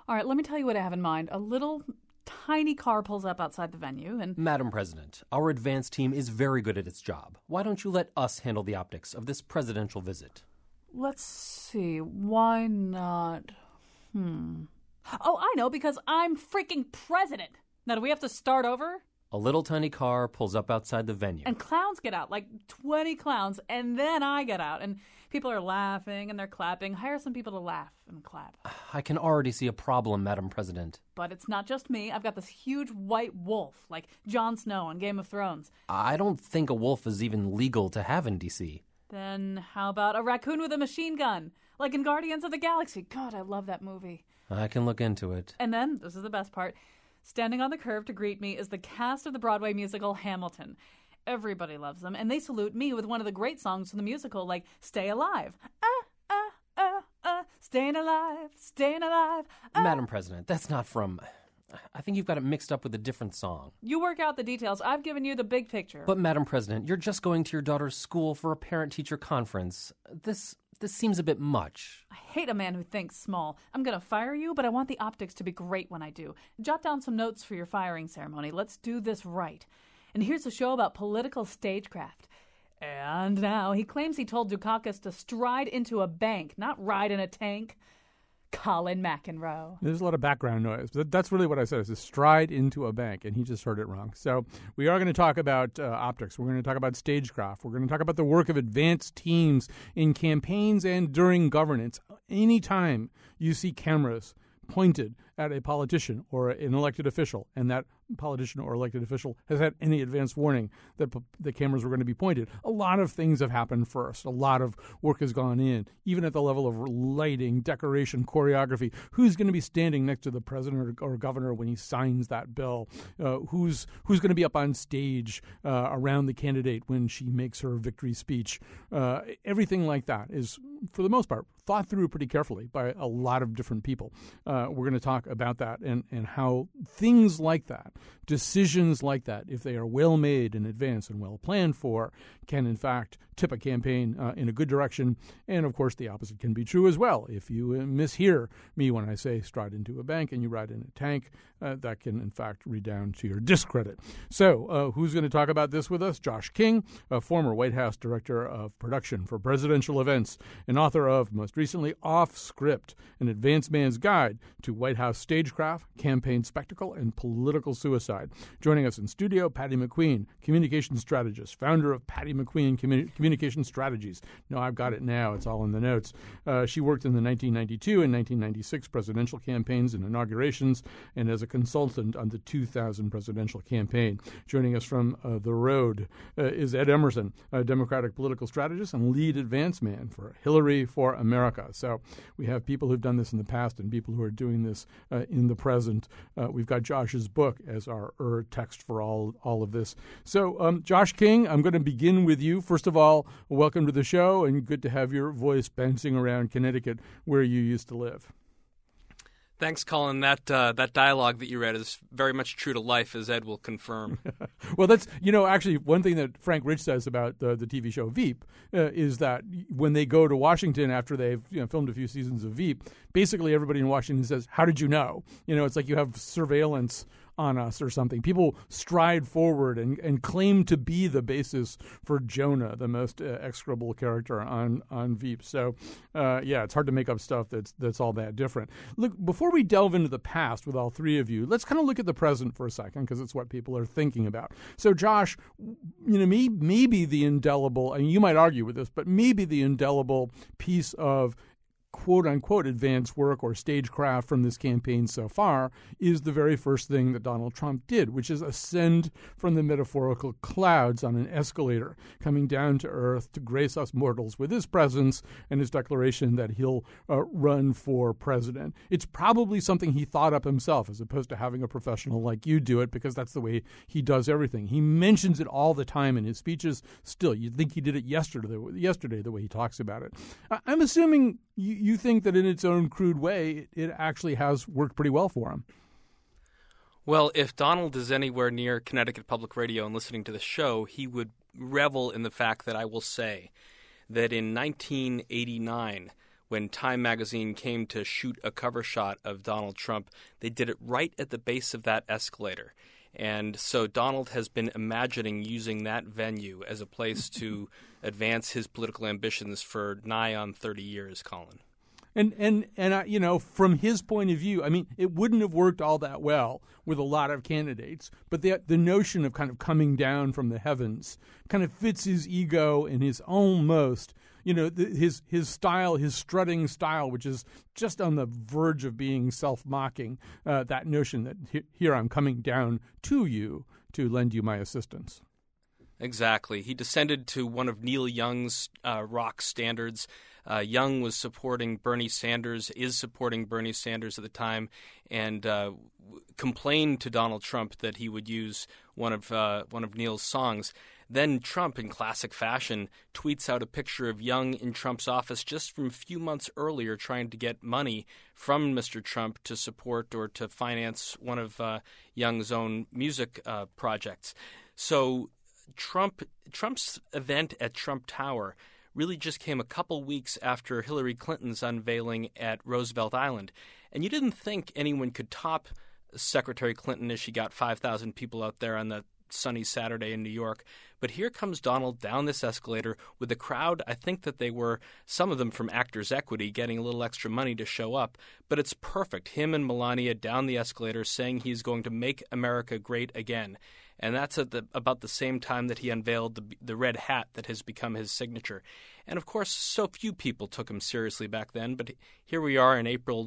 All right, let me tell you what I have in mind. A little tiny car pulls up outside the venue and... Madam President, our advance team is very good at its job. Why don't you let us handle the optics of this presidential visit? Let's see, why not? Oh, I know, because I'm freaking president. Now, do we have to start over? A little tiny car pulls up outside the venue. And clowns get out, like 20 clowns, and then I get out, and people are laughing and they're clapping. Hire some people to laugh and clap. I can already see a problem, Madam President. But it's not just me. I've got this huge white wolf, like Jon Snow on Game of Thrones. I don't think a wolf is even legal to have in D.C. Then how about a raccoon with a machine gun, like in Guardians of the Galaxy? God, I love that movie. I can look into it. And then, this is the best part, standing on the curb to greet me is the cast of the Broadway musical Hamilton. Everybody loves them, and they salute me with one of the great songs from the musical, like Stay Alive. Staying alive, staying alive. Madam President, that's not from... I think you've got it mixed up with a different song. You work out the details. I've given you the big picture. But, Madam President, you're just going to your daughter's school for a parent-teacher conference. This seems a bit much. I hate a man who thinks small. I'm going to fire you, but I want the optics to be great when I do. Jot down some notes for your firing ceremony. Let's do this right. And here's a show about political stagecraft. And now he claims he told Dukakis to stride into a bank, not ride in a tank. Colin McEnroe. There's a lot of background noise. But that's really what I said, is to stride into a bank, and he just heard it wrong. So we are going to talk about optics. We're going to talk about stagecraft. We're going to talk about the work of advanced teams in campaigns and during governance. Anytime you see cameras pointed at a politician or an elected official, and that politician or elected official has had any advance warning that the cameras were going to be pointed, a lot of things have happened first. A lot of work has gone in, even at the level of lighting, decoration, choreography. Who's going to be standing next to the president or governor when he signs that bill? Who's going to be up on stage around the candidate when she makes her victory speech? Everything like that is, for the most part, thought through pretty carefully by a lot of different people. We're going to talk about that and how things like that, decisions like that, if they are well made in advance and well planned for, can in fact tip a campaign in a good direction. And of course, the opposite can be true as well. If you mishear me when I say stride into a bank and you ride in a tank, that can in fact redound to your discredit. So who's going to talk about this with us? Josh King, a former White House Director of Production for Presidential Events and author of, most recently, Off Script, an advanced man's guide to White House stagecraft, campaign spectacle, and political suicide. Joining us in studio, Patty McQueen, communications strategist, founder of Patty McQueen Communication Strategies. No, I've got it now. It's all in the notes. She worked in the 1992 and 1996 presidential campaigns and inaugurations, and as a consultant on the 2000 presidential campaign. Joining us from the road is Ed Emerson, a Democratic political strategist and lead advance man for Hillary for America. So we have people who've done this in the past and people who are doing this in the present. We've got Josh's book as our text for all of this. So, Josh King, I'm going to begin with you. First of all, welcome to the show, and good to have your voice bouncing around Connecticut, where you used to live. Thanks, Colin. That dialogue that you read is very much true to life, as Ed will confirm. Well, that's, actually one thing that Frank Rich says about the TV show Veep is that when they go to Washington after they've filmed a few seasons of Veep, basically everybody in Washington says, "How did you know?" It's like you have surveillance on us or something. People stride forward and claim to be the basis for Jonah, the most execrable character on Veep. So, it's hard to make up stuff that's all that different. Look, before we delve into the past with all three of you, let's kind of look at the present for a second, because it's what people are thinking about. So, Josh, maybe the indelible, and you might argue with this, but maybe the indelible piece of quote-unquote advanced work or stagecraft from this campaign so far is the very first thing that Donald Trump did, which is ascend from the metaphorical clouds on an escalator, coming down to earth to grace us mortals with his presence and his declaration that he'll run for president. It's probably something he thought up himself, as opposed to having a professional like you do it, because that's the way he does everything. He mentions it all the time in his speeches. Still, you'd think he did it yesterday the way he talks about it. I'm assuming you think that in its own crude way, it actually has worked pretty well for him. Well, if Donald is anywhere near Connecticut Public Radio and listening to the show, he would revel in the fact that I will say that in 1989, when Time magazine came to shoot a cover shot of Donald Trump, they did it right at the base of that escalator. And so Donald has been imagining using that venue as a place to advance his political ambitions for nigh on 30 years, Colin. And from his point of view, I mean, it wouldn't have worked all that well with a lot of candidates, but the notion of kind of coming down from the heavens kind of fits his ego and his almost, his style, his strutting style, which is just on the verge of being self-mocking, that notion that here I'm coming down to you to lend you my assistance. Exactly. He descended to one of Neil Young's rock standards. Young was supporting Bernie Sanders, is supporting Bernie Sanders at the time, and complained to Donald Trump that he would use one of Neil's songs. Then Trump, in classic fashion, tweets out a picture of Young in Trump's office just from a few months earlier trying to get money from Mr. Trump to support or to finance one of Young's own music projects. So Trump's event at Trump Tower really just came a couple weeks after Hillary Clinton's unveiling at Roosevelt Island. And you didn't think anyone could top Secretary Clinton as she got 5,000 people out there on that sunny Saturday in New York. But here comes Donald down this escalator with a crowd. I think that they were, some of them from Actors Equity, getting a little extra money to show up. But it's perfect. Him and Melania down the escalator saying he's going to make America great again. And that's at about the same time that he unveiled the red hat that has become his signature. And, of course, so few people took him seriously back then. But here we are in April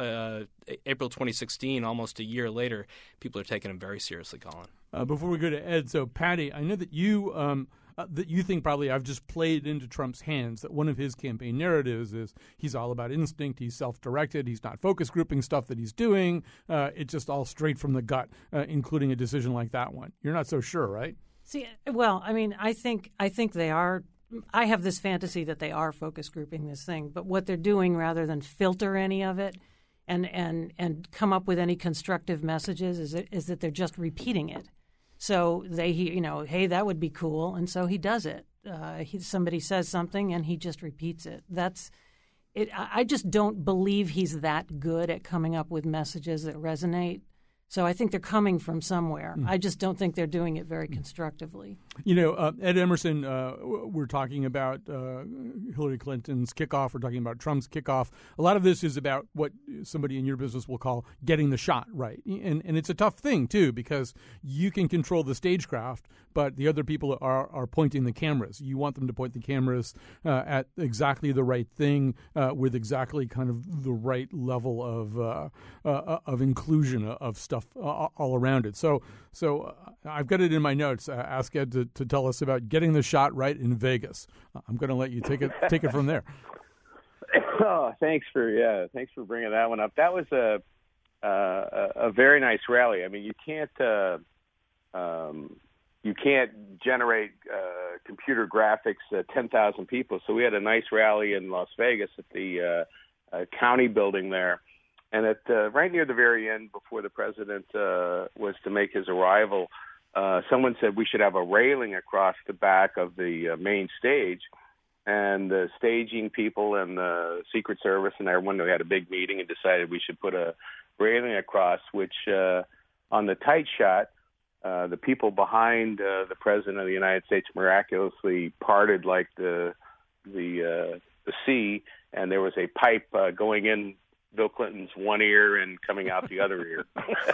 2016, almost a year later. People are taking him very seriously, Colin. Before we go to Ed, so Patty, I know that you think probably I've just played into Trump's hands, that one of his campaign narratives is he's all about instinct, he's self-directed, he's not focus grouping stuff that he's doing. It's just all straight from the gut, including a decision like that one. You're not so sure, right? See, well, I mean, I think they are. I have this fantasy that they are focus grouping this thing, but what they're doing, rather than filter any of it and come up with any constructive messages, is that they're just repeating it. So hey, that would be cool, and so he does it. Somebody says something, and he just repeats it. That's it. I just don't believe he's that good at coming up with messages that resonate. So I think they're coming from somewhere. I just don't think they're doing it very constructively. Ed Emerson, we're talking about Hillary Clinton's kickoff. We're talking about Trump's kickoff. A lot of this is about what somebody in your business will call getting the shot right. And it's a tough thing, too, because you can control the stagecraft, but the other people are pointing the cameras. You want them to point the cameras at exactly the right thing with exactly kind of the right level of inclusion of stuff all around it. So I've got it in my notes. Ask Ed to tell us about getting the shot right in Vegas. I'm going to let you take it from there. Oh, thanks for bringing that one up. That was a very nice rally. I mean, you can't generate computer graphics 10,000 people. So we had a nice rally in Las Vegas at the county building there. And at right near the very end, before the president was to make his arrival, someone said we should have a railing across the back of the main stage. And the staging people and the Secret Service and everyone, we had a big meeting and decided we should put a railing across, which on the tight shot, the people behind the President of the United States miraculously parted like the sea, and there was a pipe going in Bill Clinton's one ear and coming out the other ear.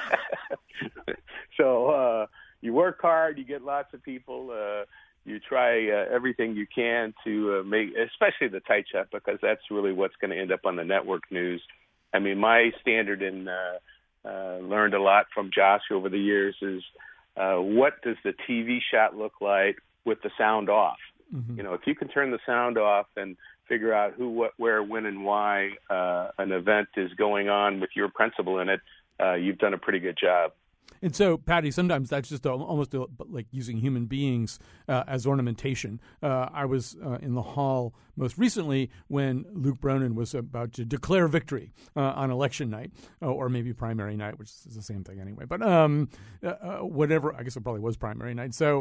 So you work hard, you get lots of people, you try everything you can to make, especially the tight shot, because that's really what's going to end up on the network news. I mean, my standard in learned a lot from Josh over the years is what does the TV shot look like with the sound off? Mm-hmm. If you can turn the sound off and figure out who, what, where, when, and why an event is going on with your principal in it, you've done a pretty good job. And so, Patty, sometimes that's just almost like using human beings as ornamentation. I was in the hall most recently when Luke Bronin was about to declare victory on election night, or maybe primary night, which is the same thing anyway. But whatever, I guess it probably was primary night. So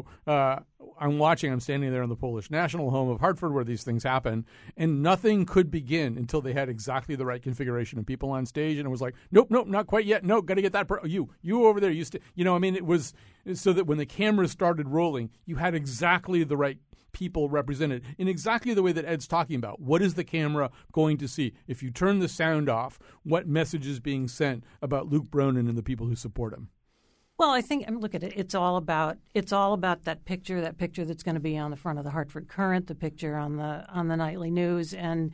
I'm standing there in the Polish national home of Hartford where these things happen, and nothing could begin until they had exactly the right configuration of people on stage. And it was like, nope, not quite yet. No, got to get that. You over there. It was so that when the cameras started rolling, you had exactly the right people represented in exactly the way that Ed's talking about. What is the camera going to see? If you turn the sound off, what message is being sent about Luke Bronin and the people who support him? Well, I think, look at it. It's all about that picture that's going to be on the front of the Hartford Courant, the picture on the nightly news, and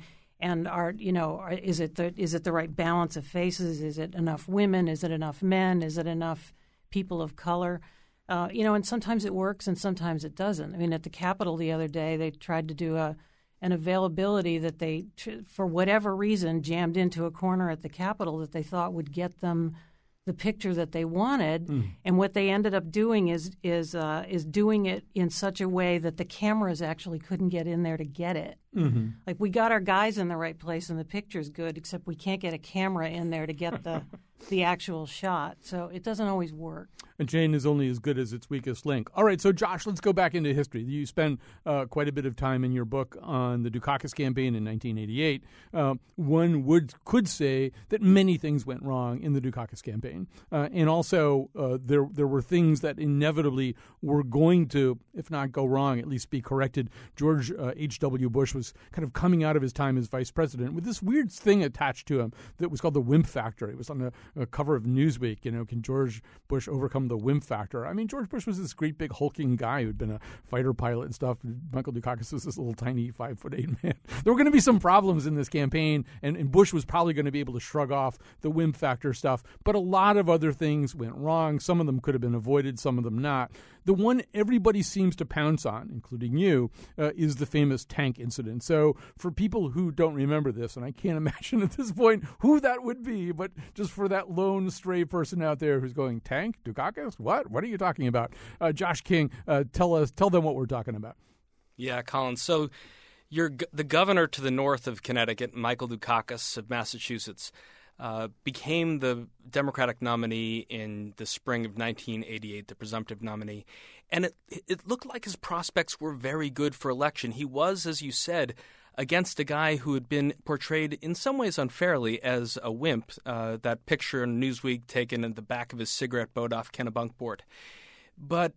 is it the right balance of faces? Is it enough women? Is it enough men? Is it enough people of color? And sometimes it works and sometimes it doesn't. I mean, at the Capitol the other day, they tried to do an availability that they, for whatever reason, jammed into a corner at the Capitol that they thought would get them the picture that they wanted. And what they ended up doing is doing it in such a way that the cameras actually couldn't get in there to get it. Mm-hmm. Like, we got our guys in the right place and the picture's good, except we can't get a camera in there to get the actual shot. So it doesn't always work. A chain is only as good as its weakest link. All right, so Josh, let's go back into history. You spend quite a bit of time in your book on the Dukakis campaign in 1988. One could say that many things went wrong in the Dukakis campaign. And also there were things that inevitably were going to, if not go wrong, at least be corrected. George H.W. Bush was kind of coming out of his time as vice president with this weird thing attached to him that was called the wimp factor. It was on the cover of Newsweek. Can George Bush overcome the wimp factor? I mean, George Bush was this great big hulking guy who'd been a fighter pilot and stuff. Michael Dukakis was this little tiny 5'8" man. There were going to be some problems in this campaign, and Bush was probably going to be able to shrug off the wimp factor stuff. But a lot of other things went wrong. Some of them could have been avoided, some of them not. The one everybody seems to pounce on, including you, is the famous tank incident. So for people who don't remember this, and I can't imagine at this point who that would be, but just for that lone stray person out there who's going, tank? Dukakis? What? What are you talking about? Josh King, tell them what we're talking about. Yeah, Colin. So the governor to the north of Connecticut, Michael Dukakis of Massachusetts, became the Democratic nominee in the spring of 1988, the presumptive nominee. And it looked like his prospects were very good for election. He was, as you said, against a guy who had been portrayed in some ways unfairly as a wimp, that picture in Newsweek taken in the back of his cigarette boat off Kennebunkport. But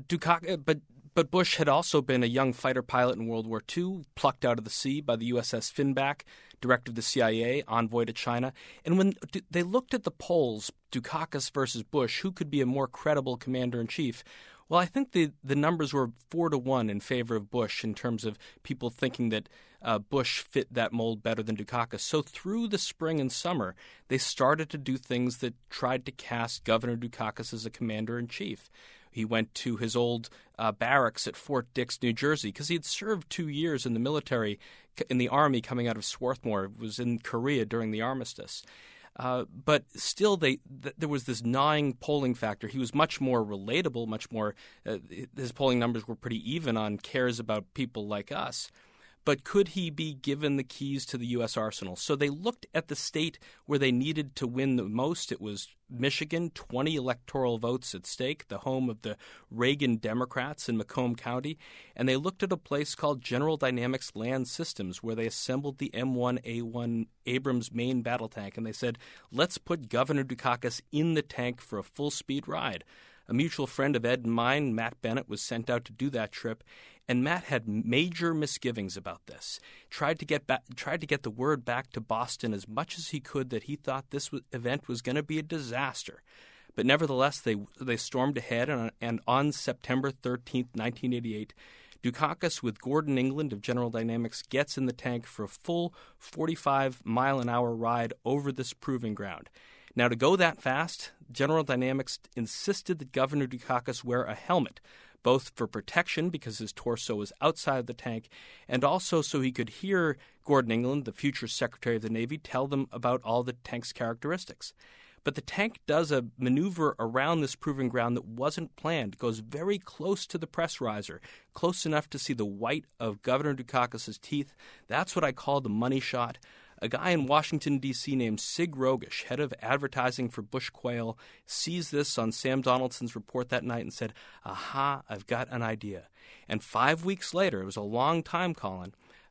Bush had also been a young fighter pilot in World War II, plucked out of the sea by the USS Finback, director of the CIA, envoy to China. And when they looked at the polls, Dukakis versus Bush, who could be a more credible commander-in-chief? Well, I think the numbers were 4-1 in favor of Bush in terms of people thinking that Bush fit that mold better than Dukakis. So through the spring and summer, they started to do things that tried to cast Governor Dukakis as a commander-in-chief. He went to his old barracks at Fort Dix, New Jersey, because he had served 2 years in the military, in the Army coming out of Swarthmore, was in Korea during the armistice. But still, there was this gnawing polling factor. He was much more relatable, much more his polling numbers were pretty even on cares about people like us. But could he be given the keys to the U.S. arsenal? So they looked at the state where they needed to win the most. It was Michigan, 20 electoral votes at stake, the home of the Reagan Democrats in Macomb County. And they looked at a place called General Dynamics Land Systems, where they assembled the M1A1 Abrams main battle tank. And they said, let's put Governor Dukakis in the tank for a full-speed ride. A mutual friend of Ed and mine, Matt Bennett, was sent out to do that trip. And Matt had major misgivings about this. Tried to get the word back to Boston as much as he could that he thought this event was going to be a disaster. But nevertheless, they stormed ahead, and on September 13th, 1988, Dukakis with Gordon England of General Dynamics gets in the tank for a full 45-mile-an-hour ride over this proving ground. Now, to go that fast, General Dynamics insisted that Governor Dukakis wear a helmet, both for protection because his torso was outside the tank, and also so he could hear Gordon England, the future Secretary of the Navy, tell them about all the tank's characteristics. But the tank does a maneuver around this proving ground that wasn't planned. It goes very close to the press riser, close enough to see the white of Governor Dukakis' teeth. That's what I call the money shot. A guy in Washington, D.C. named Sig Rogish, head of advertising for Bush Quail, sees this on Sam Donaldson's report that night and said, aha, I've got an idea. And 5 weeks later, it was a long time, Colin,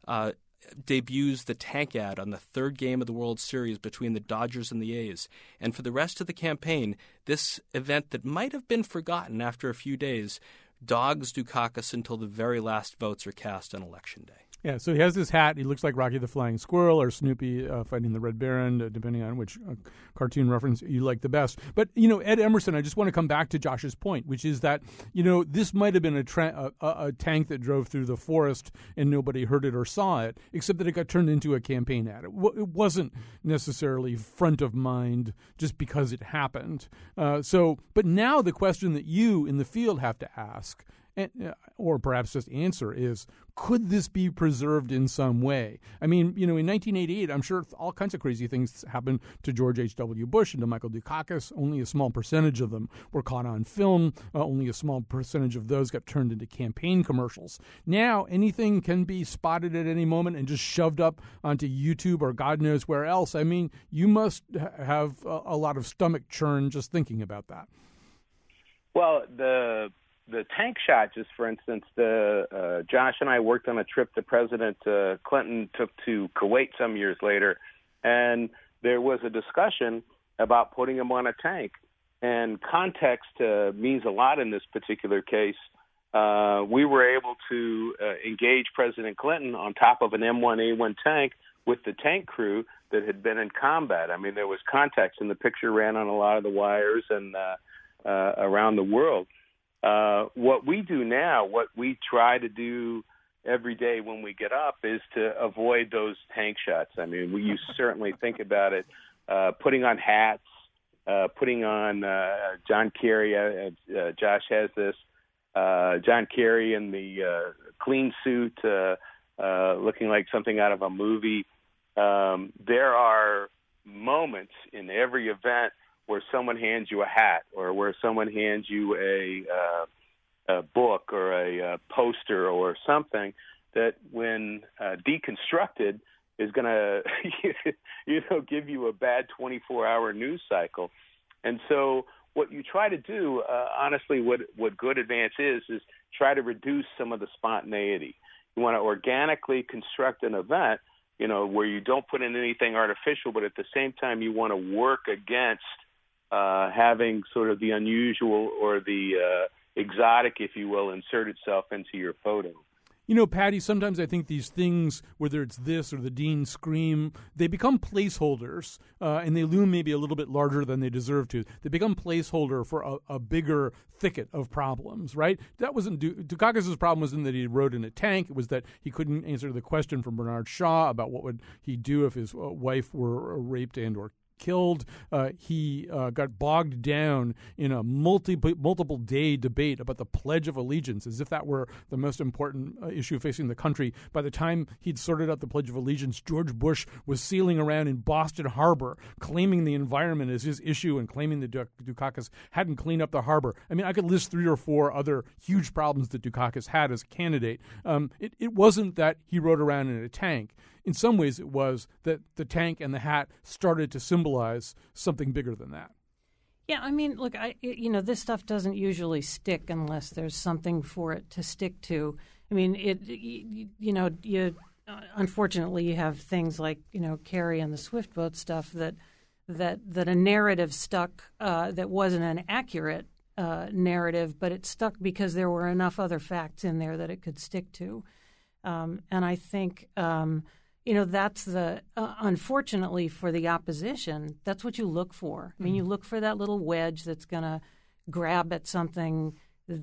debuts the tank ad on the third game of the World Series between the Dodgers and the A's. And for the rest of the campaign, this event that might have been forgotten after a few days dogs Dukakis until the very last votes are cast on Election Day. Yeah, so he has this hat. He looks like Rocky the Flying Squirrel or Snoopy fighting the Red Baron, depending on which cartoon reference you like the best. But, Ed Emerson, I just want to come back to Josh's point, which is that, this might have been a tank that drove through the forest and nobody heard it or saw it, except that it got turned into a campaign ad. It wasn't necessarily front of mind just because it happened. But now the question that you in the field have to ask, or perhaps just answer, is, could this be preserved in some way? I mean, in 1988, I'm sure all kinds of crazy things happened to George H.W. Bush and to Michael Dukakis. Only a small percentage of them were caught on film. Only a small percentage of those got turned into campaign commercials. Now, anything can be spotted at any moment and just shoved up onto YouTube or God knows where else. I mean, you must have a lot of stomach churn just thinking about that. Well, the tank shot, just for instance, Josh and I worked on a trip that President Clinton took to Kuwait some years later, and there was a discussion about putting him on a tank. And context means a lot in this particular case. We were able to engage President Clinton on top of an M1A1 tank with the tank crew that had been in combat. I mean, there was context, and the picture ran on a lot of the wires and around the world. What we do now, what we try to do every day when we get up, is to avoid those tank shots. I mean, you certainly think about it, putting on hats, putting on John Kerry, Josh has this, John Kerry in the clean suit, looking like something out of a movie. There are moments in every event where someone hands you a hat or where someone hands you a book or a poster or something that, when deconstructed, is going to give you a bad 24-hour news cycle. And so what you try to do, honestly, what good advance is try to reduce some of the spontaneity. You want to organically construct an event, where you don't put in anything artificial, but at the same time you want to work against having sort of the unusual or the exotic, if you will, insert itself into your photo. Patty, sometimes I think these things, whether it's this or the Dean Scream, they become placeholders, and they loom maybe a little bit larger than they deserve to. They become placeholder for a bigger thicket of problems, right? That wasn't Dukakis' problem wasn't that he rode in a tank. It was that he couldn't answer the question from Bernard Shaw about what would he do if his wife were raped and or killed. He got bogged down in a multiple day debate about the Pledge of Allegiance, as if that were the most important issue facing the country. By the time he'd sorted out the Pledge of Allegiance, George Bush was sailing around in Boston Harbor, claiming the environment as his issue and claiming that Dukakis hadn't cleaned up the harbor. I mean, I could list 3 or 4 other huge problems that Dukakis had as a candidate. It wasn't that he rode around in a tank. In some ways, it was that the tank and the hat started to symbolize something bigger than that. Yeah, I mean, look, this stuff doesn't usually stick unless there's something for it to stick to. I mean, unfortunately, you have things like, Kerry and the Swift boat stuff that a narrative stuck that wasn't an accurate narrative, but it stuck because there were enough other facts in there that it could stick to. And I think that's unfortunately for the opposition, that's what you look for. I mean, you look for that little wedge that's going to grab at something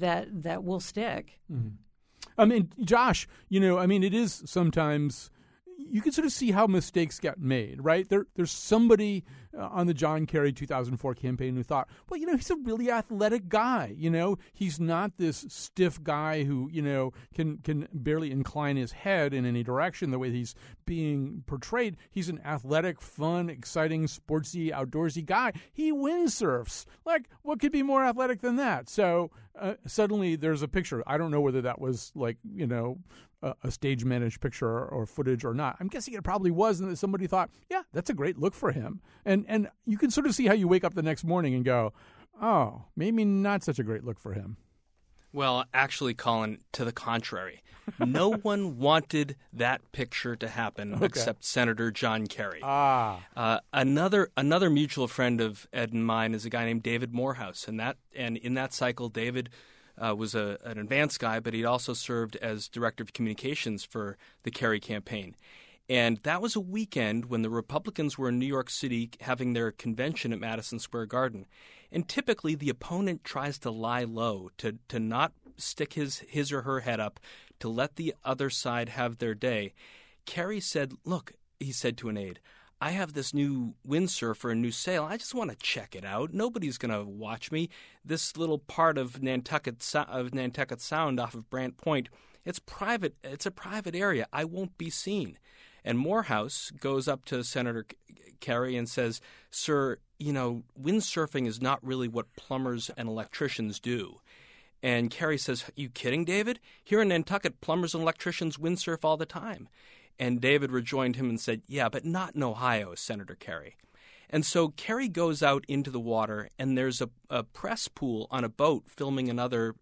that will stick. Mm-hmm. I mean, Josh, it is sometimes, you can sort of see how mistakes get made, right? There's somebody on the John Kerry 2004 campaign who thought, well, he's a really athletic guy. He's not this stiff guy who, can barely incline his head in any direction the way he's being portrayed. He's an athletic, fun, exciting, sportsy, outdoorsy guy. He windsurfs. Like, what could be more athletic than that? So suddenly there's a picture. I don't know whether that was like, a stage-managed picture or footage or not. I'm guessing it probably was, and that somebody thought, yeah, that's a great look for him. And you can sort of see how you wake up the next morning and go, oh, maybe not such a great look for him. Well, actually, Colin, to the contrary. No one wanted that picture to happen except Senator John Kerry. Another mutual friend of Ed and mine is a guy named David Morehouse, and in that cycle, David was an advanced guy, but he also served as director of communications for the Kerry campaign. And that was a weekend when the Republicans were in New York City having their convention at Madison Square Garden. And typically the opponent tries to lie low, to not stick his or her head up, to let the other side have their day. Kerry said, look, he said to an aide, I have this new windsurfer and new sail. I just want to check it out. Nobody's going to watch me. This little part of Nantucket Sound off of Brant Point, it's private. It's a private area. I won't be seen. And Morehouse goes up to Senator Kerry and says, sir, windsurfing is not really what plumbers and electricians do. And Kerry says, you kidding, David? Here in Nantucket, plumbers and electricians windsurf all the time. And David rejoined him and said, yeah, but not in Ohio, Senator Kerry. And so Kerry goes out into the water, and there's a press pool on a boat filming another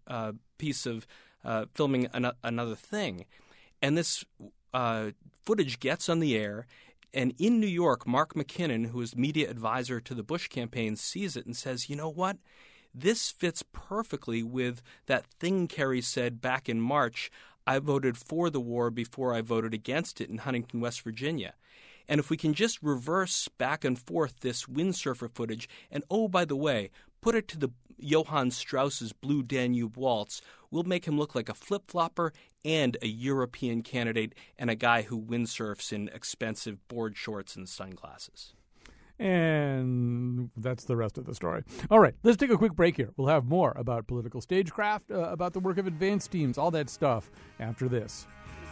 another thing. And this footage gets on the air, and in New York, Mark McKinnon, who is media advisor to the Bush campaign, sees it and says, you know what? This fits perfectly with that thing Kerry said back in March. I voted for the war before I voted against it in Huntington, West Virginia. And if we can just reverse back and forth this windsurfer footage, and oh, by the way, put it to the Johann Strauss's Blue Danube Waltz, we'll make him look like a flip-flopper and a European candidate and a guy who windsurfs in expensive board shorts and sunglasses. And that's the rest of the story. All right, let's take a quick break here. We'll have more about political stagecraft, about the work of advanced teams, all that stuff after this.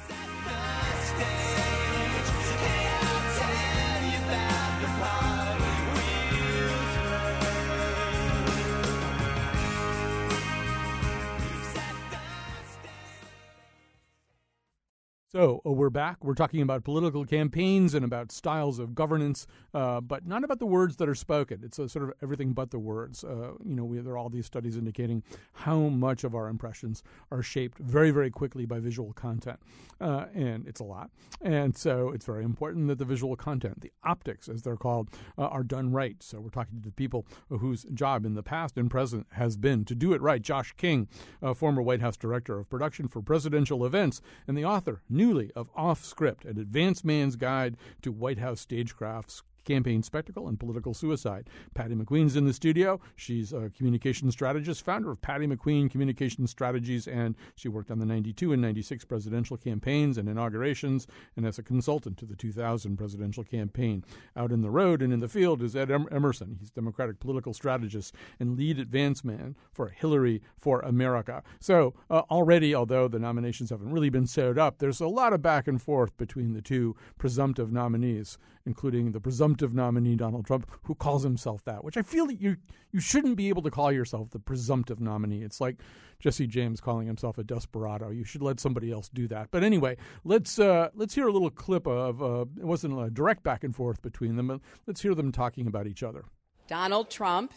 So we're back. We're talking about political campaigns and about styles of governance, but not about the words that are spoken. It's sort of everything but the words. There are all these studies indicating how much of our impressions are shaped very, very quickly by visual content, and it's a lot. And so it's very important that the visual content, the optics, as they're called, are done right. So we're talking to people whose job in the past and present has been to do it right. Josh King, former White House Director of Production for Presidential Events, and the author, newly, of Off Script, an advanced man's guide to White House stagecrafts, campaign spectacle, and political suicide. Patty McQueen's in the studio. She's a communications strategist, founder of Patty McQueen Communication Strategies, and she worked on the 92 and 96 presidential campaigns and inaugurations, and as a consultant to the 2000 presidential campaign. Out in the road and in the field is Ed Emerson. He's Democratic political strategist and lead advance man for Hillary for America. So already, although the nominations haven't really been sewed up, there's a lot of back and forth between the two presumptive nominees, including the presumptive nominee, Donald Trump, who calls himself that, which I feel that you shouldn't be able to call yourself the presumptive nominee. It's like Jesse James calling himself a desperado. You should let somebody else do that. But anyway, let's hear a little clip of, it wasn't a direct back and forth between them, but let's hear them talking about each other. Donald Trump,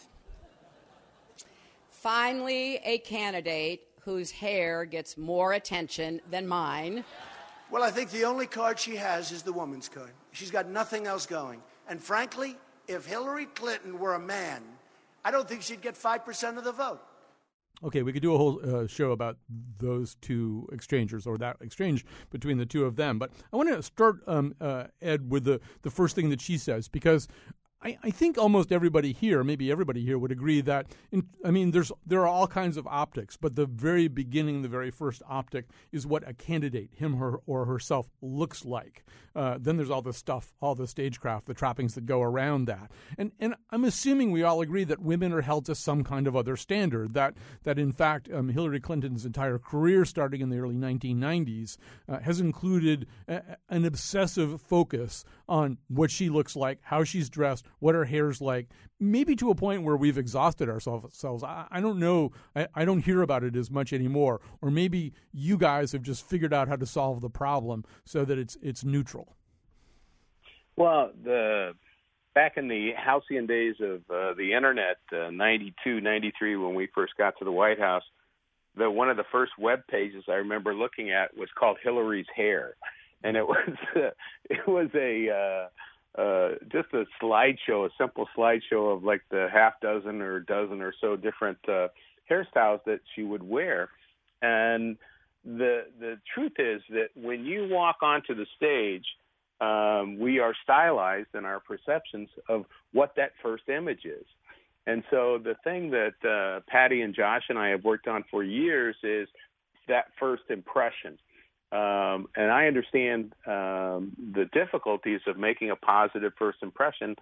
finally a candidate whose hair gets more attention than mine. Well, I think the only card she has is the woman's card. She's got nothing else going. And frankly, if Hillary Clinton were a man, I don't think she'd get 5% of the vote. Okay, we could do a whole show about those two exchangers, or that exchange between the two of them. But I want to start, Ed, with the first thing that she says, because I think almost everybody here, maybe everybody here, would agree that, there are all kinds of optics, but the very beginning, the very first optic is what a candidate, him or herself, looks like. Then there's all the stuff, all the stagecraft, the trappings that go around that. And I'm assuming we all agree that women are held to some kind of other standard, that in fact Hillary Clinton's entire career, starting in the early 1990s, has included an obsessive focus on what she looks like, how she's dressed, what her hair's like, maybe to a point where we've exhausted ourselves. I don't know. I don't hear about it as much anymore. Or maybe you guys have just figured out how to solve the problem so that it's neutral. Well, back in the halcyon days of the Internet, 92, 93, when we first got to the White House, one of the first web pages I remember looking at was called Hillary's Hair. And it was just a slideshow, a simple slideshow of like the half dozen or dozen or so different hairstyles that she would wear. And the truth is that when you walk onto the stage, we are stylized in our perceptions of what that first image is. And so the thing that Patty and Josh and I have worked on for years is that first impression. And I understand the difficulties of making a positive first impression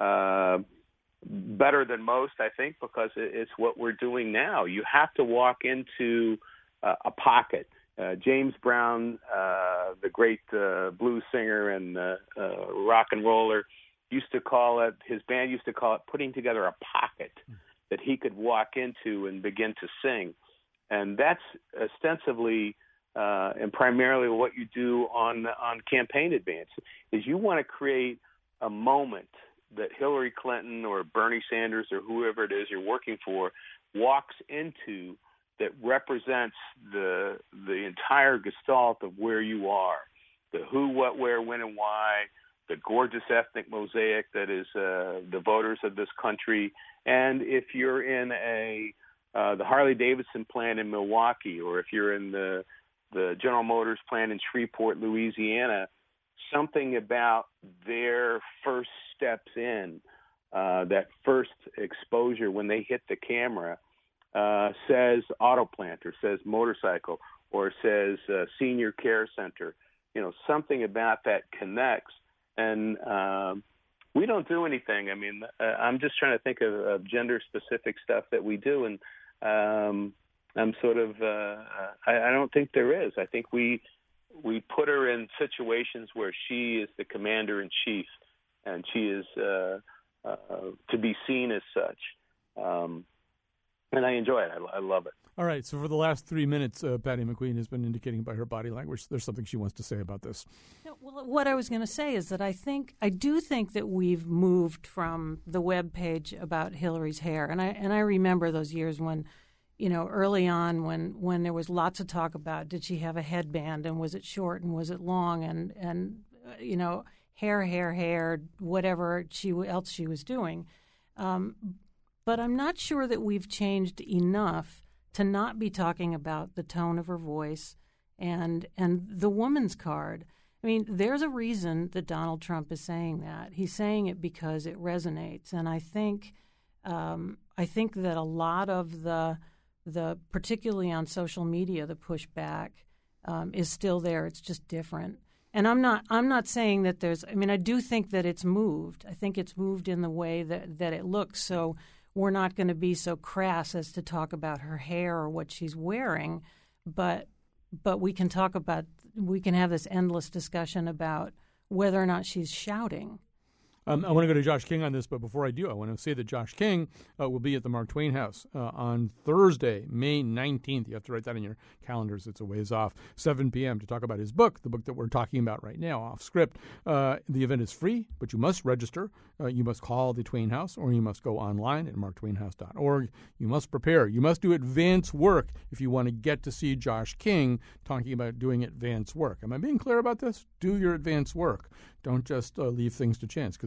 better than most, I think, because it's what we're doing now. You have to walk into a pocket. James Brown, the great blues singer and rock and roller, his band used to call it putting together a pocket that he could walk into and begin to sing. And that's ostensibly and primarily what you do on campaign advance is you want to create a moment that Hillary Clinton or Bernie Sanders or whoever it is you're working for walks into that represents the entire gestalt of where you are, the who, what, where, when, and why, the gorgeous ethnic mosaic that is the voters of this country. And if you're in the Harley-Davidson plant in Milwaukee, or if you're in the General Motors plant in Shreveport, Louisiana, something about their first steps in, that first exposure when they hit the camera, says auto plant or says motorcycle or says senior care center. Something about that connects. And we don't do anything. I mean, I'm just trying to think of gender-specific stuff that we do, and I'm sort of I don't think there is. I think we put her in situations where she is the commander-in-chief, and she is to be seen as such. And I enjoy it. I love it. All right. So for the last 3 minutes, Patty McQueen has been indicating by her body language there's something she wants to say about this. Well, what I was going to say is that I do think that we've moved from the web page about Hillary's hair, and I remember those years when, early on when there was lots of talk about did she have a headband and was it short and was it long and hair, whatever else she was doing. But I'm not sure that we've changed enough to not be talking about the tone of her voice and the woman's card. I mean, there's a reason that Donald Trump is saying that. He's saying it because it resonates, and I think that a lot of the particularly on social media, the pushback is still there. It's just different. And I'm not saying that there's. I mean, I do think that it's moved. I think it's moved in the way that it looks. So we're not going to be so crass as to talk about her hair or what she's wearing, but we can have this endless discussion about whether or not she's shouting. I want to go to Josh King on this, but before I do, I want to say that Josh King will be at the Mark Twain House on Thursday, May 19th. You have to write that in your calendars. It's a ways off, 7 p.m. to talk about his book, the book that we're talking about right now, Off Script. The event is free, but you must register. You must call the Twain House, or you must go online at marktwainhouse.org. You must prepare. You must do advance work if you want to get to see Josh King talking about doing advance work. Am I being clear about this? Do your advance work. Don't just leave things to chance, because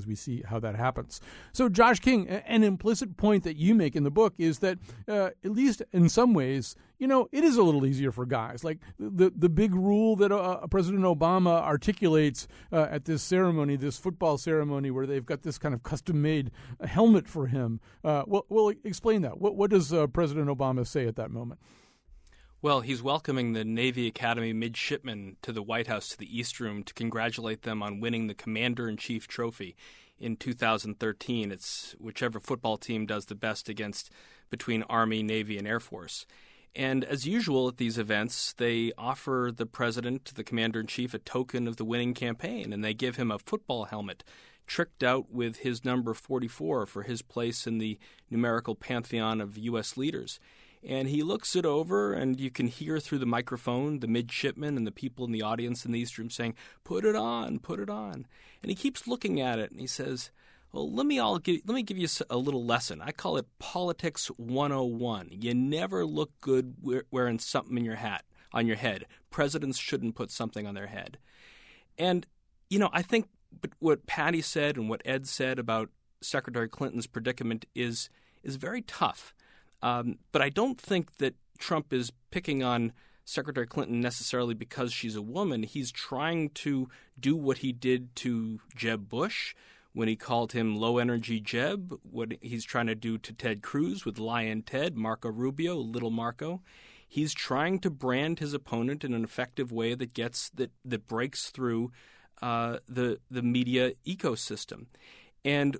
as we see how that happens. So, Josh King, an implicit point that you make in the book is that, at least in some ways, it is a little easier for guys. Like the big rule that President Obama articulates at this ceremony, this football ceremony, where they've got this kind of custom-made helmet for him. Well, explain that. What does President Obama say at that moment? Well, he's welcoming the Navy Academy midshipmen to the White House, to the East Room, to congratulate them on winning the Commander-in-Chief trophy in 2013. It's whichever football team does the best between Army, Navy, and Air Force. And as usual at these events, they offer the president, the Commander-in-Chief, a token of the winning campaign, and they give him a football helmet tricked out with his number 44 for his place in the numerical pantheon of U.S. leaders. And he looks it over, and you can hear through the microphone the midshipmen and the people in the audience in the East Room saying, "Put it on, put it on." And he keeps looking at it, and he says, "Well, let me give you a little lesson. I call it Politics 101. You never look good wearing something on your head. Presidents shouldn't put something on their head." And, I think what Patty said and what Ed said about Secretary Clinton's predicament is very tough. But I don't think that Trump is picking on Secretary Clinton necessarily because she's a woman. He's trying to do what he did to Jeb Bush when he called him low-energy Jeb, what he's trying to do to Ted Cruz with Lion Ted, Marco Rubio, Little Marco. He's trying to brand his opponent in an effective way that breaks through the media ecosystem. And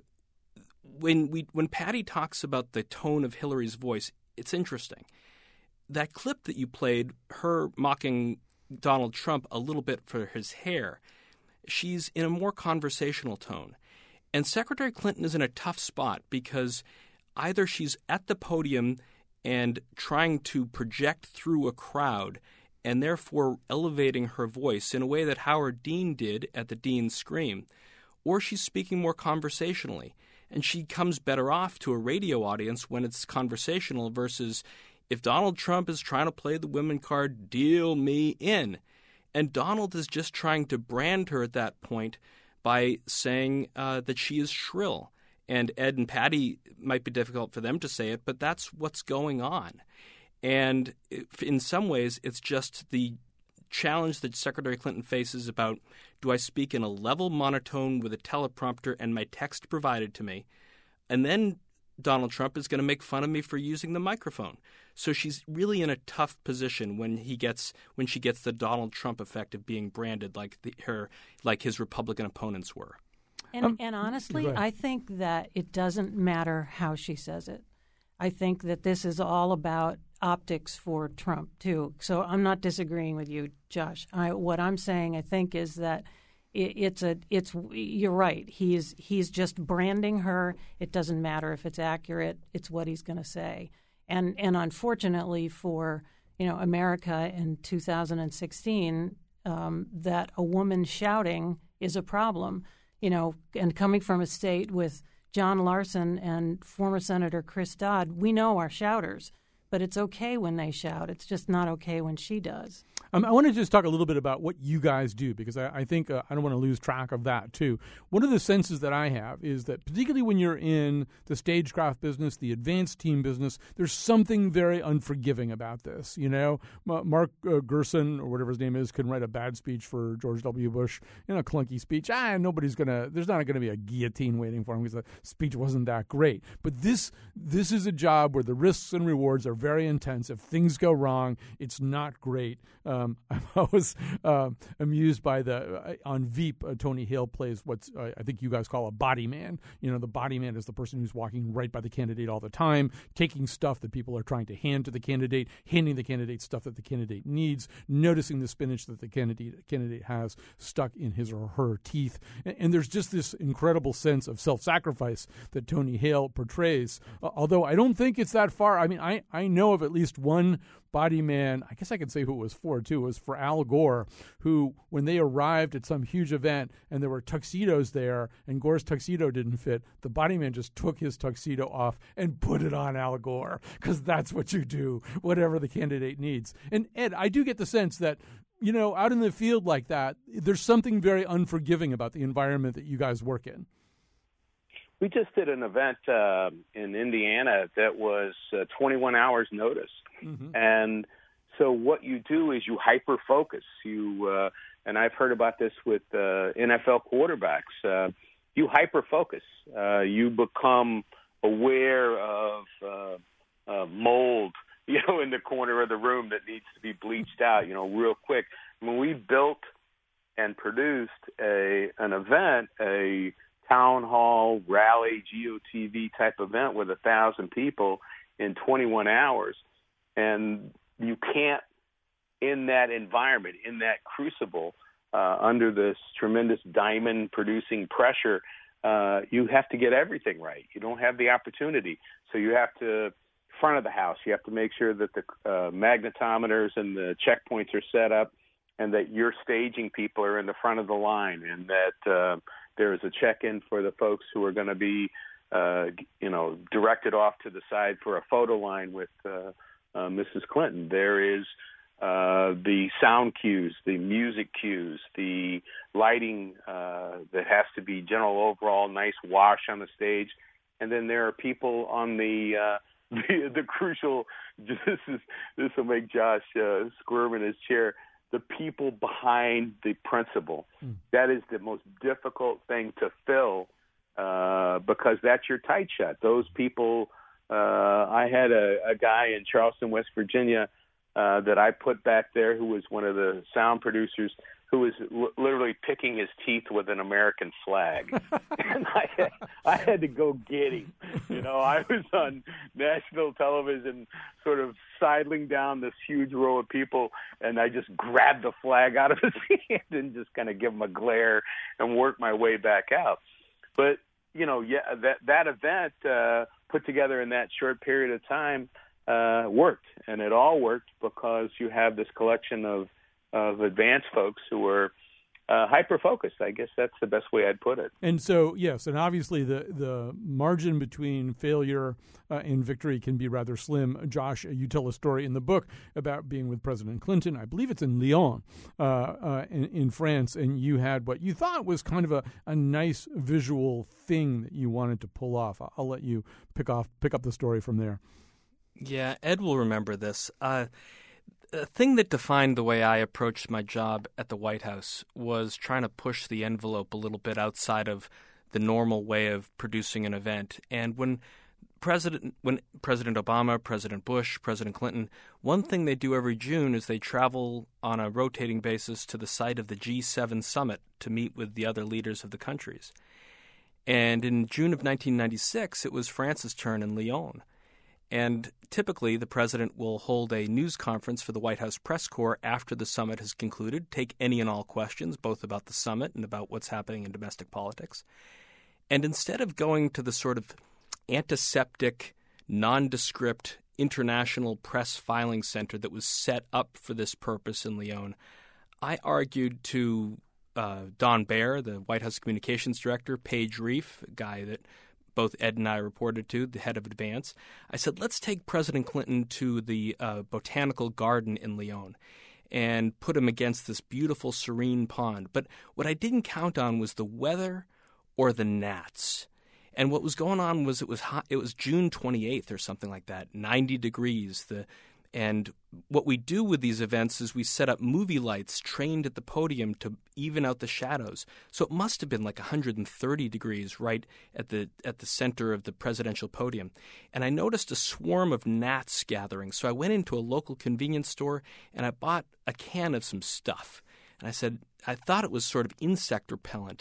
when Patty talks about the tone of Hillary's voice, it's interesting. That clip that you played, her mocking Donald Trump a little bit for his hair, she's in a more conversational tone. And Secretary Clinton is in a tough spot because either she's at the podium and trying to project through a crowd and therefore elevating her voice in a way that Howard Dean did at the Dean Scream, or she's speaking more conversationally. And she comes better off to a radio audience when it's conversational versus if Donald Trump is trying to play the women card, deal me in. And Donald is just trying to brand her at that point by saying that she is shrill. And Ed and Patty might be difficult for them to say it, but that's what's going on. And in some ways, it's just the challenge that Secretary Clinton faces about, do I speak in a level monotone with a teleprompter and my text provided to me? And then Donald Trump is going to make fun of me for using the microphone. So she's really in a tough position when she gets the Donald Trump effect of being branded like his Republican opponents were. And honestly, I think that it doesn't matter how she says it. I think that this is all about optics for Trump, too. So I'm not disagreeing with you, Josh. What I'm saying, I think, is that you're right. He's just branding her. It doesn't matter if it's accurate. It's what he's going to say. And unfortunately for America in 2016, that a woman shouting is a problem. And coming from a state with John Larson and former Senator Chris Dodd, we know our shouters. But it's okay when they shout. It's just not okay when she does. I want to just talk a little bit about what you guys do, because I think I don't want to lose track of that, too. One of the senses that I have is that particularly when you're in the stagecraft business, the advanced team business, there's something very unforgiving about this. Mark Gerson, or whatever his name is, can write a bad speech for George W. Bush, a clunky speech. There's not going to be a guillotine waiting for him because the speech wasn't that great. But this is a job where the risks and rewards are very intense. If things go wrong, it's not great. I'm always amused by on Veep, Tony Hale plays what I think you guys call a body man. The body man is the person who's walking right by the candidate all the time, taking stuff that people are trying to hand to the candidate, handing the candidate stuff that the candidate needs, noticing the spinach that the candidate has stuck in his or her teeth. And there's just this incredible sense of self-sacrifice that Tony Hale portrays, although I don't think it's that far. I mean, I know of at least one body man, I guess I could say who it was for, too. It was for Al Gore, who, when they arrived at some huge event and there were tuxedos there and Gore's tuxedo didn't fit, the body man just took his tuxedo off and put it on Al Gore, because that's what you do, whatever the candidate needs. And, Ed, I do get the sense that, out in the field like that, there's something very unforgiving about the environment that you guys work in. We just did an event in Indiana that was 21 hours notice. Mm-hmm. And so what you do is you hyper-focus. And I've heard about this with NFL quarterbacks. You hyper-focus. You become aware of mold, in the corner of the room that needs to be bleached out, real quick. When we built and produced an event, a town hall, rally, GOTV type event with 1,000 people in 21 hours, and you can't, in that environment, in that crucible, under this tremendous diamond-producing pressure, you have to get everything right. You don't have the opportunity. So you have to, front of the house, you have to make sure that the magnetometers and the checkpoints are set up and that your staging people are in the front of the line and that there is a check-in for the folks who are going to be, directed off to the side for a photo line with Mrs. Clinton. There is the sound cues, the music cues, the lighting that has to be general overall nice wash on the stage, and then there are people on the crucial. This will make Josh squirm in his chair. The people behind the principal. That is the most difficult thing to fill because that's your tight shot. Those people. I had a guy in Charleston, West Virginia, that I put back there who was one of the sound producers who was literally picking his teeth with an American flag. And I had to go get him. I was on national television sort of sidling down this huge row of people, and I just grabbed the flag out of his hand and just kind of give him a glare and work my way back out. But, that event put together in that short period of time worked, and it all worked because you have this collection of advanced folks who are hyper-focused. I guess that's the best way I'd put it. And so, yes, and obviously the margin between failure and victory can be rather slim. Josh, you tell a story in the book about being with President Clinton. I believe it's in Lyon, in France, and you had what you thought was kind of a nice visual thing that you wanted to pull off. I'll let you pick up the story from there. Yeah, Ed will remember this. The thing that defined the way I approached my job at the White House was trying to push the envelope a little bit outside of the normal way of producing an event. And when President Obama, President Bush, President Clinton, one thing they do every June is they travel on a rotating basis to the site of the G7 summit to meet with the other leaders of the countries. And in June of 1996, it was France's turn in Lyon. And typically, the president will hold a news conference for the White House press corps after the summit has concluded, take any and all questions, both about the summit and about what's happening in domestic politics. And instead of going to the sort of antiseptic, nondescript international press filing center that was set up for this purpose in Lyon, I argued to Don Baer, the White House communications director, Paige Reif, a guy that both Ed and I reported to, the head of Advance. I said, let's take President Clinton to the botanical garden in Lyon and put him against this beautiful, serene pond. But what I didn't count on was the weather or the gnats. And what was going on was it was hot. It was June 28th or something like that, 90 degrees. And what we do with these events is we set up movie lights trained at the podium to even out the shadows. So it must have been like 130 degrees right at the center of the presidential podium. And I noticed a swarm of gnats gathering. So I went into a local convenience store and I bought a can of some stuff. And I said, I thought it was sort of insect repellent.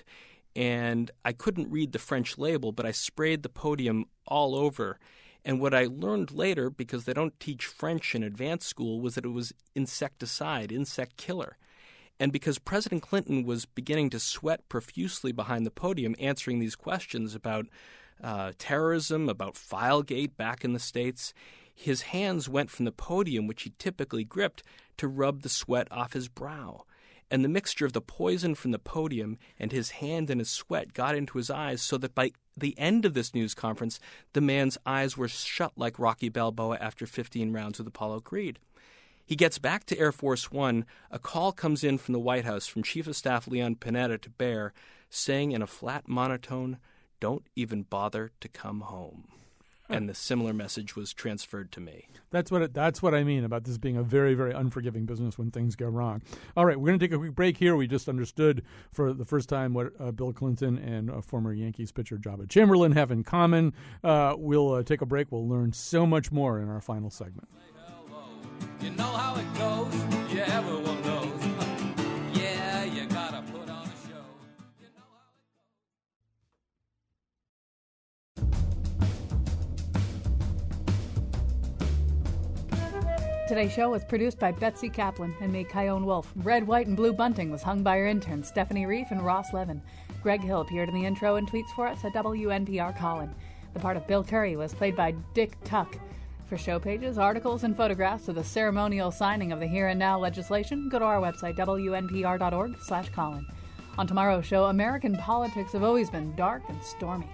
And I couldn't read the French label, but I sprayed the podium all over. And what I learned later, because they don't teach French in advanced school, was that it was insecticide, insect killer. And because President Clinton was beginning to sweat profusely behind the podium answering these questions about terrorism, about Filegate back in the States, his hands went from the podium, which he typically gripped, to rub the sweat off his brow. And the mixture of the poison from the podium and his hand and his sweat got into his eyes so that by the end of this news conference, the man's eyes were shut like Rocky Balboa after 15 rounds with Apollo Creed. He gets back to Air Force One. A call comes in from the White House from Chief of Staff Leon Panetta to Baer saying in a flat monotone, don't even bother to come home. And the similar message was transferred to me. That's what I mean about this being a very, very unforgiving business when things go wrong. All right, we're going to take a quick break here. We just understood for the first time what Bill Clinton and former Yankees pitcher Jabba Chamberlain have in common. We'll take a break. We'll learn so much more in our final segment. You know how it goes. Yeah, everyone knows. Yeah, you gotta put on a show. You know how Today's show was produced by Betsy Kaplan and me, Kyone Wolf. Red, White, and Blue Bunting was hung by our interns, Stephanie Reif and Ross Levin. Greg Hill appeared in the intro and tweets for us at WNPR Colin. The part of Bill Curry was played by Dick Tuck. For show pages, articles, and photographs of the ceremonial signing of the Here and Now legislation, go to our website, wnpr.org/Colin. On tomorrow's show, American politics have always been dark and stormy.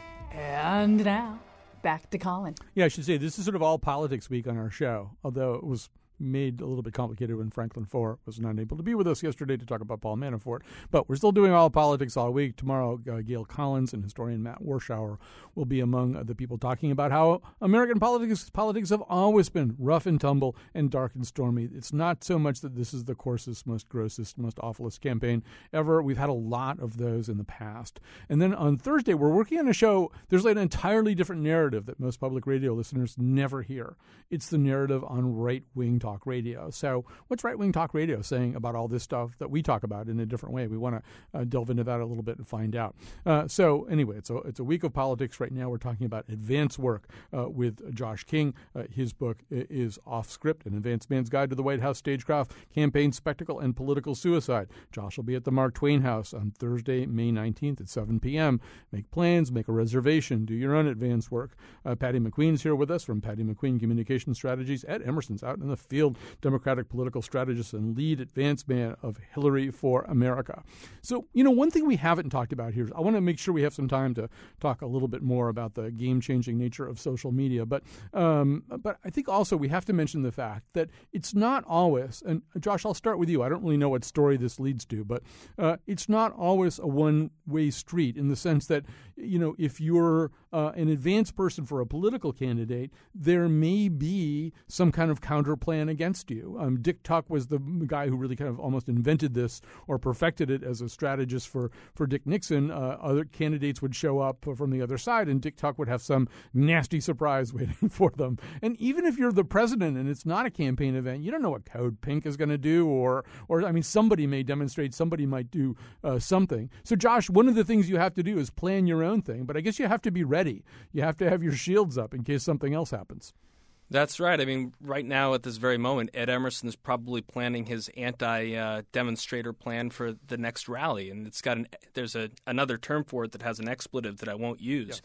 And now, back to Colin. Yeah, I should say this is sort of all politics week on our show, although it was made a little bit complicated when Franklin Foer was not able to be with us yesterday to talk about Paul Manafort. But we're still doing all politics all week. Tomorrow, Gail Collins and historian Matt Warshauer will be among the people talking about how American politics have always been rough and tumble and dark and stormy. It's not so much that this is the coarsest, most grossest, most awfulest campaign ever. We've had a lot of those in the past. And then on Thursday, we're working on a show. There's like an entirely different narrative that most public radio listeners never hear. It's the narrative on right-wing talk radio. So what's right-wing talk radio saying about all this stuff that we talk about in a different way? We want to delve into that a little bit and find out. So anyway, it's a week of politics right now. We're talking about advance work with Josh King. His book is Off Script, An Advance Man's Guide to the White House Stagecraft, Campaign Spectacle, and Political Suicide. Josh will be at the Mark Twain House on Thursday, May 19th at 7 p.m. Make plans, make a reservation, do your own advance work. Patty McQueen's here with us from Patty McQueen Communication Strategies. Ed Emerson's out in the field, Democratic political strategist and lead advance man of Hillary for America. So, one thing we haven't talked about here is I want to make sure we have some time to talk a little bit more about the game-changing nature of social media. But I think also we have to mention the fact that it's not always, and Josh, I'll start with you. I don't really know what story this leads to, but it's not always a one-way street in the sense that, if you're an advance person for a political candidate, there may be some kind of counterplan against you. Dick Tuck was the guy who really kind of almost invented this or perfected it as a strategist for Dick Nixon. Other candidates would show up from the other side, and Dick Tuck would have some nasty surprise waiting for them. And even if you're the president and it's not a campaign event, you don't know what Code Pink is going to do, or somebody may demonstrate, somebody might do something. So, Josh, one of the things you have to do is plan your own thing, but I guess you have to be ready. You have to have your shields up in case something else happens. That's right. I mean, right now at this very moment, Ed Emerson is probably planning his anti-demonstrator plan for the next rally, and it's got there's another term for it that has an expletive that I won't use.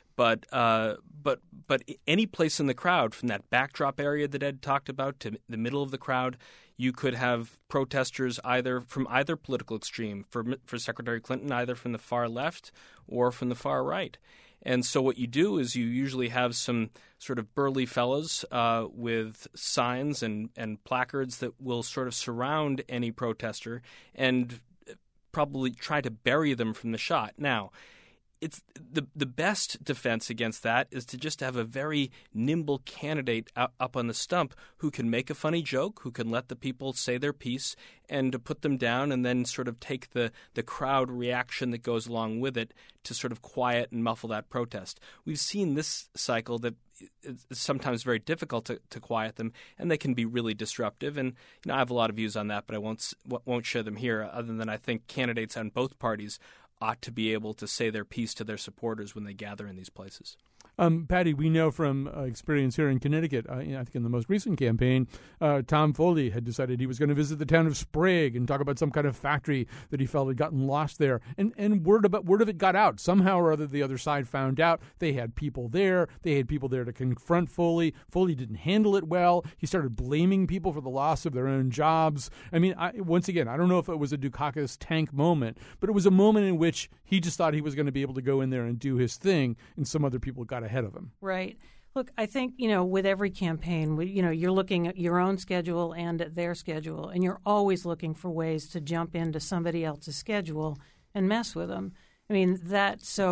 Yeah. But any place in the crowd, from that backdrop area that Ed talked about to the middle of the crowd, you could have protesters either from either political extreme. For Secretary Clinton, either from the far left or from the far right. And so what you do is you usually have some sort of burly fellows with signs and placards that will sort of surround any protester and probably try to bury them from the shot. Now, it's the best defense against that is to just have a very nimble candidate up on the stump who can make a funny joke, who can let the people say their piece, and to put them down and then sort of take the crowd reaction that goes along with it to sort of quiet and muffle that protest. We've seen this cycle that it's sometimes very difficult to quiet them, and they can be really disruptive. And I have a lot of views on that, but I won't share them here, other than I think candidates on both parties ought to be able to say their piece to their supporters when they gather in these places. Patty, we know from experience here in Connecticut, I think in the most recent campaign, Tom Foley had decided he was going to visit the town of Sprague and talk about some kind of factory that he felt had gotten lost there. And word of it got out. Somehow or other, the other side found out. They had people there. They had people there to confront Foley. Foley didn't handle it well. He started blaming people for the loss of their own jobs. I mean, once again, I don't know if it was a Dukakis tank moment, but it was a moment in which he just thought he was going to be able to go in there and do his thing, and some other people got ahead of him. Right. Look, I think, with every campaign, you're looking at your own schedule and at their schedule, and you're always looking for ways to jump into somebody else's schedule and mess with them. I mean, so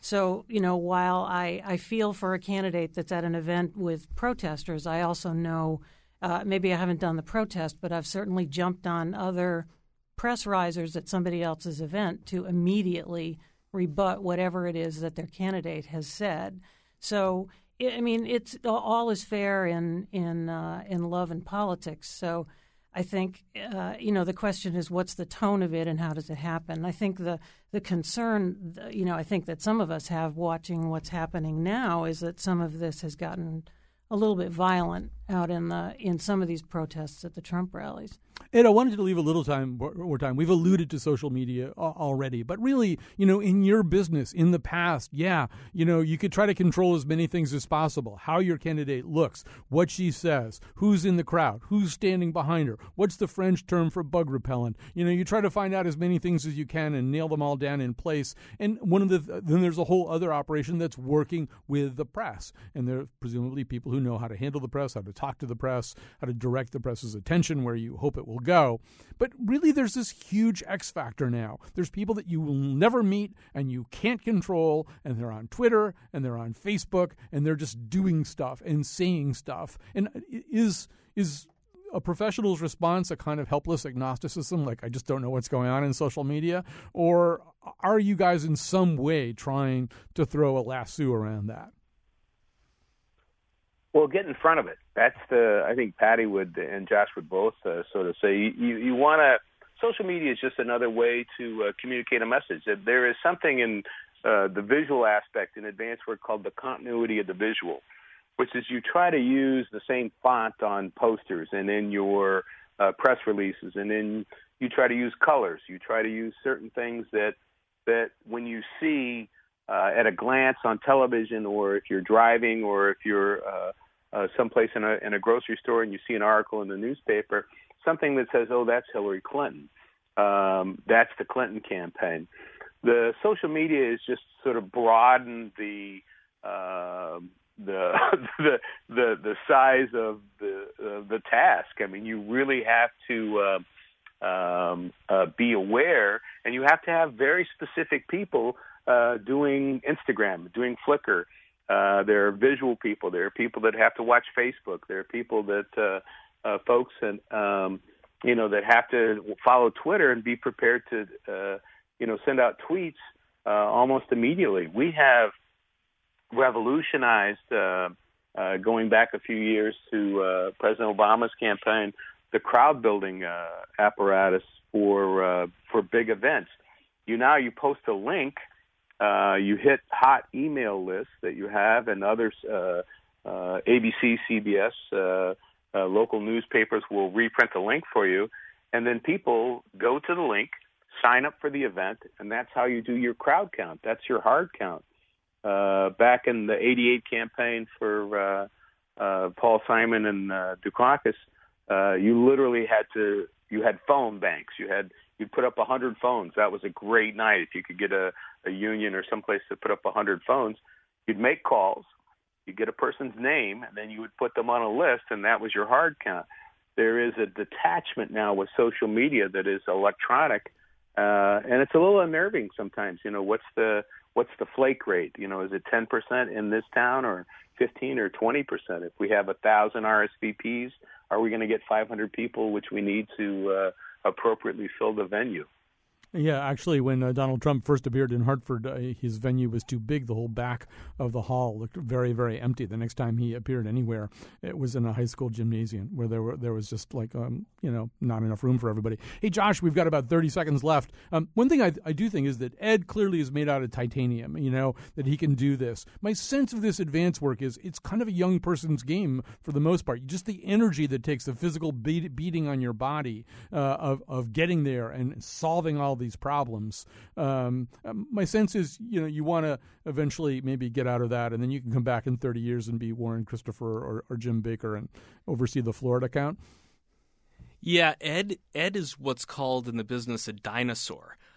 So, while I feel for a candidate that's at an event with protesters, I also know maybe I haven't done the protest, but I've certainly jumped on other press risers at somebody else's event to immediately rebut whatever it is that their candidate has said. So, it's all is fair in love and politics. So, I think the question is what's the tone of it and how does it happen? I think the concern, I think that some of us have watching what's happening now is that some of this has gotten a little bit violent out in some of ththese protests at the Trump rallies. Ed, I wanted to leave a little more time. We've alluded to social media already, but really, in your business, in the past, you could try to control as many things as possible. How your candidate looks, what she says, who's in the crowd, who's standing behind her, what's the French term for bug repellent. You try to find out as many things as you can and nail them all down in place. And then there's a whole other operation that's working with the press. And there are presumably people who know how to handle the press, how to talk to the press, how to direct the press's attention where you hope it will go. But really, there's this huge X factor now. There's people that you will never meet and you can't control, and they're on Twitter and they're on Facebook and they're just doing stuff and saying stuff. And is a professional's response a kind of helpless agnosticism, like I just don't know what's going on in social media? Or are you guys in some way trying to throw a lasso around that? Well, get in front of it. That's I think Patty would and Josh would both sort of say you want to. Social media is just another way to communicate a message. There is something in the visual aspect in advanced work called the continuity of the visual, which is you try to use the same font on posters and in your press releases, and then you try to use colors. You try to use certain things that when you see at a glance on television, or if you're driving, or if you're someplace in a grocery store and you see an article in the newspaper, something that says, "Oh, that's Hillary Clinton. That's the Clinton campaign." The social media is just sort of broadened the size of the task. I mean, you really have to be aware, and you have to have very specific people doing Instagram, doing Flickr. There are visual people. There are people that have to watch Facebook. There are people that folks and that have to follow Twitter and be prepared to send out tweets almost immediately. We have revolutionized, going back a few years to President Obama's campaign, the crowd building apparatus for big events. You post a link. You hit hot email lists that you have, and others, ABC, CBS, local newspapers will reprint the link for you, and then people go to the link, sign up for the event, and that's how you do your crowd count. That's your hard count. Back in the '88 campaign for Paul Simon and Dukakis, you literally you had phone banks. You'd put up 100 phones. That was a great night. If you could get a union or someplace to put up 100 phones, you'd make calls, you'd get a person's name, and then you would put them on a list, and that was your hard count. There is a detachment now with social media that is electronic, and it's a little unnerving sometimes. What's the flake rate? Is it 10% in this town, or 15 or 20%? If we have 1,000 RSVPs, are we going to get 500 people, which we need to appropriately fill the venue? Yeah, actually, when Donald Trump first appeared in Hartford, his venue was too big. The whole back of the hall looked very, very empty. The next time he appeared anywhere, it was in a high school gymnasium where there was just like not enough room for everybody. Hey, Josh, we've got about 30 seconds left. One thing I do think is that Ed clearly is made out of titanium. That he can do this. My sense of this advance work is it's kind of a young person's game for the most part. Just the energy that takes the physical beating on your body of getting there and solving all these problems. My sense is, you want to eventually maybe get out of that, and then you can come back in 30 years and be Warren Christopher or Jim Baker and oversee the Florida count. Yeah, Ed is what's called in the business a dinosaur.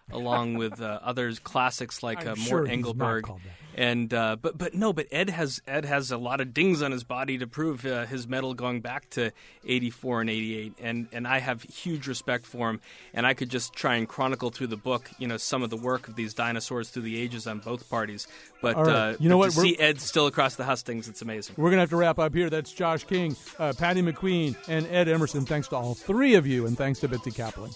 along with others classics like I'm Mort sure he's not Engelberg. called that. And but Ed has a lot of dings on his body to prove his medal going back to 84 and 88, and I have huge respect for him. And I could just try and chronicle through the book, some of the work of these dinosaurs through the ages on both parties. But All right. You know what? to see Ed still across the hustings, it's amazing. We're going to have to wrap up here. That's Josh King, Patty McQueen, and Ed Emerson. Thanks to all three of you, and thanks to Bitsy Kaplan.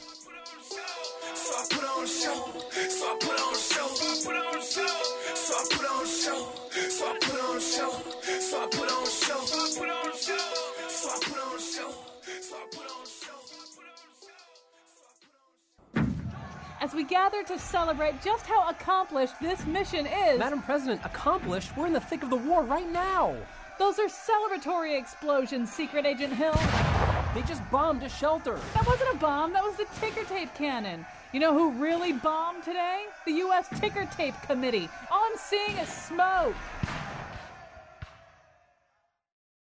As we gather to celebrate just how accomplished this mission is. Madam President, accomplished? We're in the thick of the war right now. Those are celebratory explosions, Secret Agent Hill. They just bombed a shelter. That wasn't a bomb. That was the ticker tape cannon. You know who really bombed today? The U.S. Ticker Tape Committee. All I'm seeing is smoke.